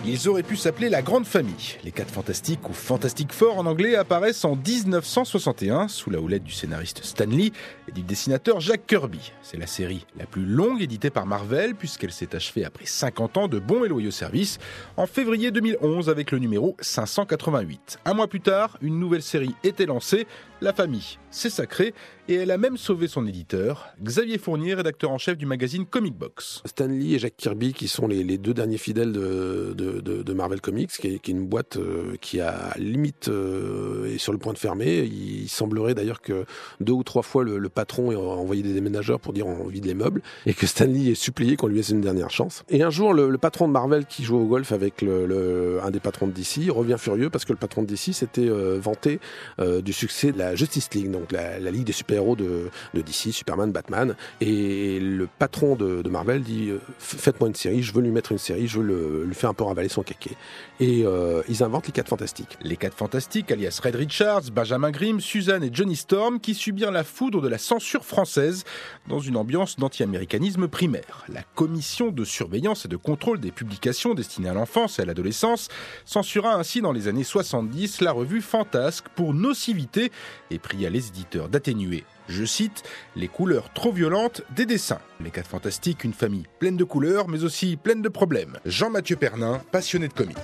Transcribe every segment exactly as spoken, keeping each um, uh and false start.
Ils auraient pu s'appeler la Grande Famille. Les Quatre Fantastiques, ou Fantastic Four en anglais, apparaissent en dix-neuf cent soixante et un sous la houlette du scénariste Stan Lee et du dessinateur Jack Kirby. C'est la série la plus longue éditée par Marvel puisqu'elle s'est achevée après cinquante ans de bons et loyaux services en février deux mille onze avec le numéro cinq cent quatre-vingt-huit. Un mois plus tard, une nouvelle série était lancée, La Famille, c'est sacré, et elle a même sauvé son éditeur, Xavier Fournier, rédacteur en chef du magazine Comic Box. Stan Lee et Jack Kirby, qui sont les, les deux derniers fidèles de, de, de, de Marvel Comics, qui est, qui est une boîte euh, qui a limite euh, est sur le point de fermer. Il, il semblerait d'ailleurs que deux ou trois fois le, le patron ait envoyé des déménageurs pour dire on vide les meubles, et que Stan Lee ait supplié qu'on lui laisse une dernière chance. Et un jour, le, le patron de Marvel qui joue au golf avec le, le, un des patrons de D C revient furieux parce que le patron de D C s'était euh, vanté euh, du succès de la Justice League, donc la, la ligue des super-héros de, de D C, Superman, Batman. Et le patron de, de Marvel dit euh, faites-moi une série, je veux lui mettre une série, je veux le, lui faire un peu ravaler son caquet. Et euh, ils inventent les Quatre Fantastiques. Les Quatre Fantastiques, alias Red Richards, Benjamin Grimm, Suzanne et Johnny Storm, qui subirent la foudre de la censure française dans une ambiance d'anti-américanisme primaire. La commission de surveillance et de contrôle des publications destinées à l'enfance et à l'adolescence censura ainsi dans les années soixante-dix la revue Fantasque pour nocivité et pria les éditeurs d'atténuer, je cite, les couleurs trop violentes des dessins. Les Quatre Fantastiques, une famille pleine de couleurs, mais aussi pleine de problèmes. Jean-Mathieu Pernin, passionné de comics.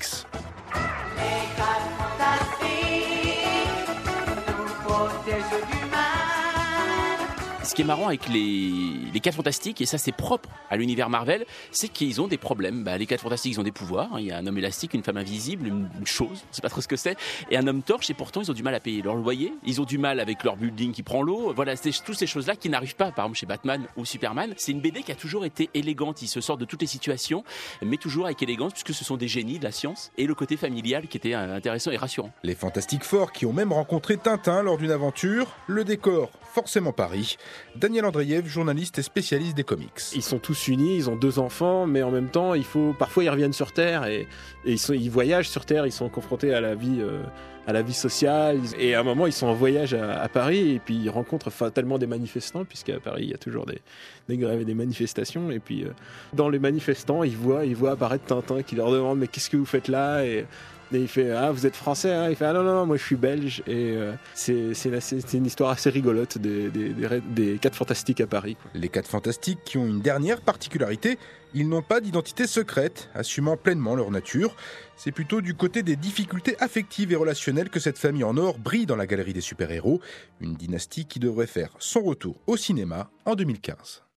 Ce qui est marrant avec les, les Quatre Fantastiques, et ça c'est propre à l'univers Marvel, c'est qu'ils ont des problèmes. Bah, les Quatre Fantastiques, ils ont des pouvoirs. Il y a un homme élastique, une femme invisible, une, une chose, on ne sait pas trop ce que c'est, et un homme torche, et pourtant ils ont du mal à payer leur loyer. Ils ont du mal avec leur building qui prend l'eau. Voilà, c'est toutes ces choses-là qui n'arrivent pas, par exemple chez Batman ou Superman. C'est une B D qui a toujours été élégante. Ils se sortent de toutes les situations, mais toujours avec élégance, puisque ce sont des génies de la science, et le côté familial qui était intéressant et rassurant. Les Fantastic Four qui ont même rencontré Tintin lors d'une aventure. Le décor, forcément Paris. Daniel Andreev, journaliste et spécialiste des comics. Ils sont tous unis, ils ont deux enfants, mais en même temps, il faut parfois ils reviennent sur Terre et, et ils, sont, ils voyagent sur Terre, ils sont confrontés à la vie, euh, à la vie sociale. Et à un moment, ils sont en voyage à, à Paris et puis ils rencontrent fatalement des manifestants, puisqu'à Paris, il y a toujours des, des grèves et des manifestations. Et puis, euh, dans les manifestants, ils voient, ils voient apparaître Tintin qui leur demande « Mais qu'est-ce que vous faites là ?» et, Et il fait « Ah, vous êtes français hein ?» Il fait « Ah non, non, non, moi je suis belge. » Et euh, c'est, c'est, une, c'est une histoire assez rigolote des, des, des, des Quatre Fantastiques à Paris, quoi. Les Quatre Fantastiques qui ont une dernière particularité, ils n'ont pas d'identité secrète, assumant pleinement leur nature. C'est plutôt du côté des difficultés affectives et relationnelles que cette famille en or brille dans la galerie des super-héros. Une dynastie qui devrait faire son retour au cinéma en deux mille quinze.